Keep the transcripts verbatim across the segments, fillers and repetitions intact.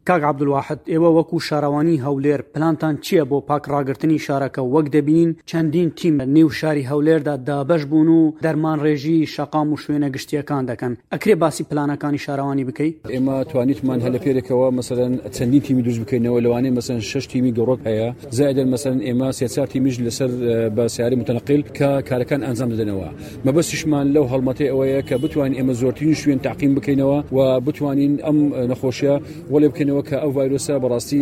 کاک عەبدولواحد ئێوە وەکو شارەوانی هەولێر پلانتان چییە بۆ پاک ڕاگرتنی شارەکە؟ وەک دەبینین چەندین تیم نێو شاری هەولێردا دابەش بوون و دەرمان ڕێژی شەقام و شوێنە گشتیەکان دەکەن. ئەکرێ باسی پلانەکانی شارەوانی بکەیت؟ ئێمە توانیتمان هەلە پێرێکەوە مەسەلەن چەندین تیمی دروست بکەینەوە، لەوانەیە مەسەلەن شەش تیمی گەڕۆک هەیە، زائدەن مەسەلەن ئێمە سێ چوار تیمیش لەسەر بە سیارەی متەنەقیل کە کارەکان ئەنجام دەدەنەوە. مەبەستیشمان لەو هەڵمەتەی ئەوەیە کە بتوانین ئێمە زۆرترین شوێن تعقیم بکەینەوە و بتوانین ئەم نەخۆشیە وەڵێ بکەینەوە کە ئەو ڤایرۆسە بەڕاستی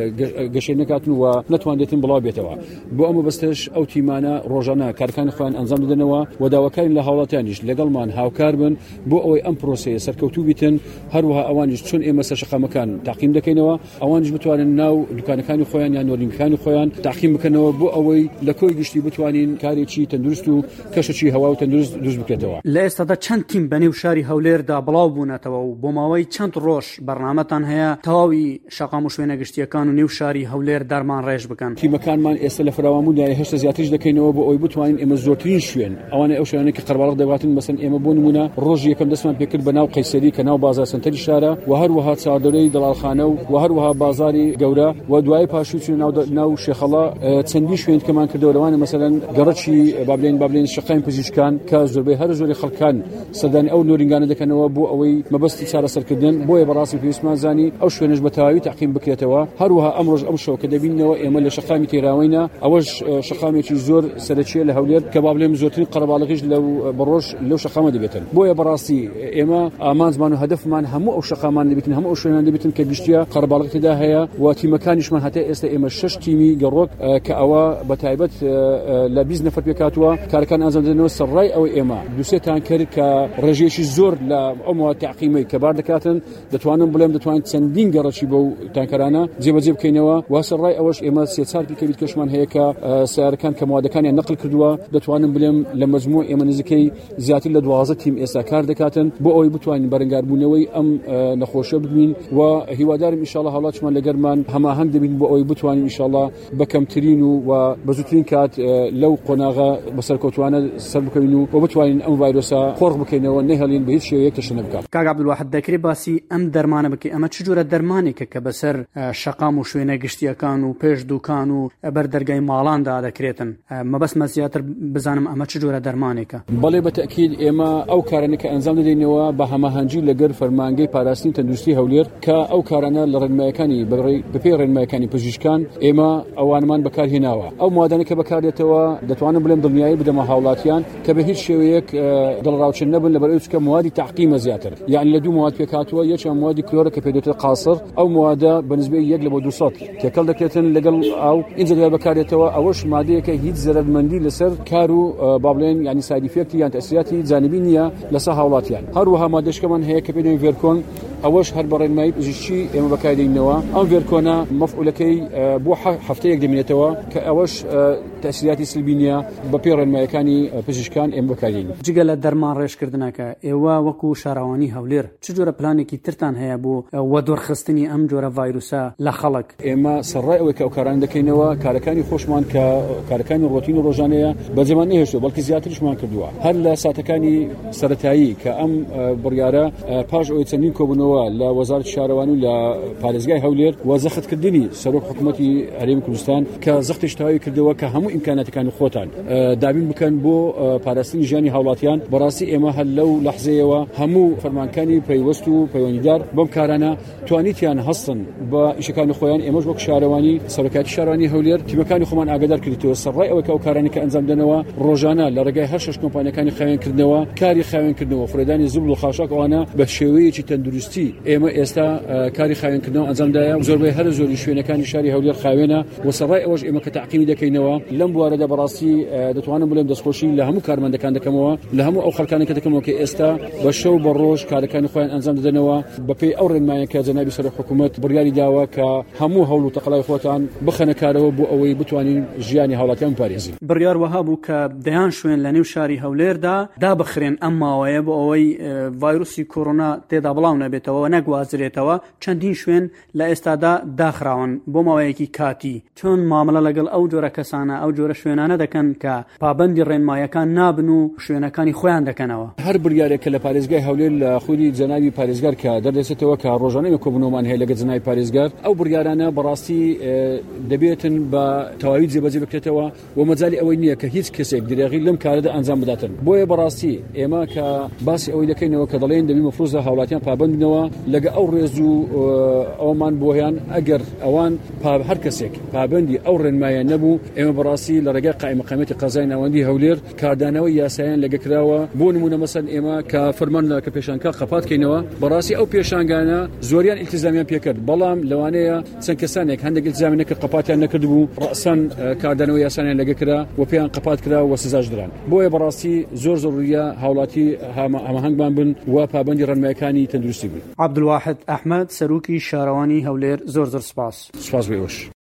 گەشەی نەکاتن و نەتوانێتن بڵاو بێتەوە. بۆ ئەمە بەستش ئەو تیمانە ڕۆژانە کارەکانی خۆیان ئەنجام دەدەنەوە و داواکارین لە هاوڵاتیانیش لەگەڵمان هاوکار بن بۆ ئەوەی ئەم پرۆسەیە سەرکەوتوو بیتن، هەروەها ئەوانیش چۆن ئێمە سەرشەقامەکان تعقیم دەکەینەوە ئەوانیش بتوانن ناو دوکانەکانی خۆیان یان نۆرینگەکانی خۆیان تعقیم بکەنەوە بۆ ئەوەی لە کۆی گشتی بتوانین کارێکی تەندروست و کەشێکی هەوا و تەندروست دروست بکرێتەوە. لە ئێستادا چەند تیم بەنێو شاری هەولێردا بڵاو بوونەتەوە و بۆ ماوەی چەند ڕۆژ بەرنامەتان هەیە تەواوی شەقام و شوێنە گشتیەکان و نێو شاری هەولێر دەرمان ڕێژ بکەن؟ تیمەکانمان ئێستا لە فراوانبوونی هێشتا زیاترش دەکەینەوە بۆ ئەوەی بتوانین ئێمە زۆرترین شوێن ئەوانە ئەو شوێنە کە قەرباڵغ دەباتن مەسەن ئێمە بۆ نمونە ڕۆژی یەکەم دەستمان پێکرد بە ناو قەیسەری کە ناو بازار سنتەری شارە و هەروەها چاردەرەی دەڵالخانە و هەروەها بازاری گەورە و دوای پاشوو چوون ناو شێخەڵا چەندی شوێن کەمان کردەوە لەوانە مەسەلەن گەڕەکی بابلین بابلین شەقامی پزیشکان کە زۆربەی هەر زۆری خەڵکان سەردانی ئەو نۆرینگانە دەکەنەوە بۆ ئەوەی مەبەستی چارەسەرکردن بۆیە بەڕاستی پێویستمان زانی ئەو شوێنش بە تەواوی تعقیم بکرێتەوە. هەروەها ئەمڕۆژ ئەم شەو کە دەبینەوە ئێمە لە شەقامی تێراوینە ئەوەش شەقامێکی زۆر سەرەکیە لە هەولێر کە بابلێم زۆرترین قەرەباڵغیش لەو بەڕۆژ لەو شەقامە دەبێتن. بۆیە بەڕاستی ئێمە ئامانجمان و هەدەفمان هەموو ئەو شەقامان دەبێتن، هەموو ئەو شوێنان دەبێتن کە گشتیە قەرەباڵغ تێدا هەیە و تیمەکانیشمان هەتا ئێستا ئێمە شەش تیمی گەڕۆک کە ئەوە بە تایبەت لە بیست نەفەر پێکاتوە کارەکان ئەنجام دەدەنەوە سەرڕای ئەوەی ئێمە دووسێتان کرد کە ڕێژەیەکی زۆر لە ئەو مواد تعقیمی کە بار دەکاتن دەتوانم بڵێم دەتوانین چەندین گەڕەکی بەو تانکەرانە جێبەجێ بکەینەوە و سەرڕای ئەوەش ئێمە سێ چوار پیکەویت کەشمان هەیە کە سیارەکان کە موادەکانیان نەقل کردووە دەتوانم بڵێم لە مەجموع ئێمە نزیکەی زیاتر لە دوازدە تیم ئێستا کار دەکاتن بۆ ئەوەی بتوانین بەرەنگاربوونەوەی ئەم نەخۆشیە ببین و هیوادارم ئینشاءالله هەوڵاتمان لەگەرمان هەماهەنگ دەبین بۆ ئەوەی بتوانین ئینشاءالله بەکەمترین و بەزووترین کات لەو قۆناغە بەسەرکەوتوانە سەر بکەین و بتوانین ئەم ڤایرۆسە خۆڕ بکەینەوە نەهێڵین بە هیچ شێوەیەک تەشە نەبکات. کاک عەبدولواحد دەکرێت باسی ئەم دەرمانە بکەی؟ ئەمە چ جۆرە دەرمانێکە کە بەسەر شەقام و شوێنە گشتیەکان و پێش دوکان و بەر دەرگای ماڵاندا دەکرێتن؟ مەبەستمە زیاتر بزانم ئەمە چ جۆرە دەرمانێکە؟ بەڵێ بەتەکید ئێمە ئەو کارانە کە ئەنجام دەدەینەوە بە هەماهەنگی لەگەر فەرمانگەی پاراستنی تەندروستی هەولێر کە ئەو کارانە لە ڕێنمایەکانی بەپێی ڕێنمایەکانی پزیشکان ئێمە ئەوانمان بەکارهێناوە. ئەو موادانە کە بەکاردێتەوە دەتوانم بڵێم دڵنیایی بدەمە هاوڵاتیان کە بە هیچ شێوەیەک دڵڕاوچن نەبن لەبەرەوەی چکە موادی تعقیمە زیاتر، یعنی لە دوو مواد پێکاتوە یەکیان موادی کلۆرە کە پێدێتە قاسر ئەو موادە بەنسبەی یەک لە بۆ دووسەد تێکەڵ دەکرێتن لەگەڵ ئاو ئینجا دوای بەکارێتەوە ئەوەش مادەیەکە هیچ زەرەرمەندی لەسەر کار و بابلێن یعنی ساید ئیفێکتی یان تەسیراتی جانبی نییە لەسەر هاوڵاتیان. هەروەها مادەشکەمان هەیە کە پێدەوێت ڤێرکۆن ئەوەش هەر بە ڕێنمایی پزیشکی ئێمە بەکاردێنینەوە. ئەم ڤێرکۆنە مەفعولەکەی بۆ هەفتەیەک دەمێنێتەوە کە ئەوەش تەسیراتی سلبی نییە بەپێی ڕێنمایەکانی پزیشکان ئێمە بەکاردێنین. جگە لە دەرمان ڕێژکردنەکە ئێوە وەکو شارەوانی هەولێر چ جۆرە پلانێکی ترتان هەیە بۆ وەدۆرخستنی ئەم جۆرە ڤایرۆسە لە خەڵک؟ ئێمە سەرڕای ئەوەی کە ئەو کاران دەکەینەوە کارەکانی خۆشمان کە کارەکانی ڕۆتین و ڕۆژانەیە بەجێمان نەهێشتووە بەڵکی زیاتریشمان کردووە. هەر لە ساتەکانی سەرەتایی کە ئەم بڕیارە پاش ئەوەی چەندین کۆبوونەوە لە وەزارەتی شارەوانی و لە پارێزگای هەولێر و زەختکردنی سەرۆک حکوومەتی هەرێمی کوردستان کە زەختیش تەواوی کردەوە کە هەموو ئیمکاناتەکانی خۆتان دابین بکەن بۆ پاراستنی ژیانی هاوڵاتیان. بەڕاستی ئێمە هەر لەو لەحزەیەوە هەموو فەرمانکانی پەیوەست و پەیوەندیدار بەم کارانە توانیتیان هەستن بە ئیشەکانی خۆیان. ئێمەش وەک شارەوانی سەرۆکاتی شارەوانی هەولێر تیمەکانی خۆمان ئاگادار کردیتەوە سەرڕای ئەوەی کە ئەو کارانی کە ئەنجام دەنەوە ڕۆژانە لە ڕێگای هەر شەش کۆمپانیەکانی خاوێنکردنەوە کاری خاوێنکردنەوە فرێدانی زبل و خاشاک ئەوانە بە شێوەیەکی تەندروستی ئێمە ئێستا کاری خاوێنکردنەوە ئەنجامدایە و زۆربەی هەر زۆری شوێنەکانی شاری هەولێر خاوێنە و سەرڕای ئەوەش ئێمە کە تعقیمی دەکەینەوە لەم بوارەدا بەڕاستی دەتوانم بڵێم دەستخۆشی لە هەموو کارمەندەکان دەکەمەوە لە هەموو ئەو خەڵکانی کە دەکەمەوە کە ئێستا بە شەو بە ڕۆژ کارەکانی خۆیان ئەنجام دەدەنەوە بەپێی ئەو ڕێنمایە کە جەنابی سەرۆک حکوومەت بڕیاری داوە کە هەموو هەوڵ و تەقەڵای خۆتان بخەنە کارەوە بۆ ئەوەی بتوانین ژیانی هاوڵاتیان بپارێزین. بڕیار وەها بوو کە دەیان شوێن لە نێو شاری هەولێردا دابخرێن ئەم ماوەیە بۆ ئەوەی ڤایرۆسی کۆڕۆنا تێدا بڵاو نەبێت بێتەوە نەگوازرێتەوە چەندین شوێن لە ئێستادا داخراون بۆ ماوەیەکی کاتی چۆن مامەڵە لەگەڵ ئەو جۆرە کەسانە ئەو جۆرە شوێنانە دەکەن کە پابەندی ڕێنمایەکان نابن و شوێنەکانی خۆیان دەکەنەوە. هەر بڕیارێکە لە پارێزگای هەولێر لە خودی جەنابی پارێزگار کە دەردەچێتەوە کە ڕۆژانەی کۆبوونەوەمان هەیە لەگەڵ جەنابی پارێزگار ئەو بڕیارانە بەڕاستی دەبێتن بە تەواوی جێبەجێ بکرێتەوە و مەجای ئەوەی نییە کە هیچ کەسێک درێغی لەم کارەدا ئەنجام بداتن. بۆیە بەڕاستی ئێمە کە باسی ئەوەی دەکەینەوە کە دەڵێن دەبی مەفروضە هاوڵاتیان پابندنەوە لەگە ئەو ڕێز و ئەومان بۆیان ئەگەر ئەوان هەر کەسێک پابندی ئەو ڕێنمایە نەبوو ئێمە بەڕاستی لە ڕێگای قائمەقامەتی قەزای ناوەندی هەولێر کاردانەوەی یاساییان لەگەکراوە بۆ نمونە مەسەن ئێمە کە فەرمان کە پێشانگا قەپاتکەینەوە بەڕاستی ئەو پێشانگانە زۆریان ئیلتیزامیان پێکرد بەڵام لەوانەیە چەند کەسانێک هەندێک ئیلتیزامی نەکرد قەپاتیان نەکرد بوو ڕەسەن کاردانەوەی یاساییان لەگەکرا و پێیان قەپات کرا و سزاش دران. بۆیە بەڕاستی زۆر زۆریە هاوڵاتی هەماهەنگمان بن و پابندی ڕێنمایەکانی تەندروستی بن. عەبدولواحید ئەحمەد سەرۆکی شارەوانی هەولێر زۆر زۆر سپاس. سپاس بێوش.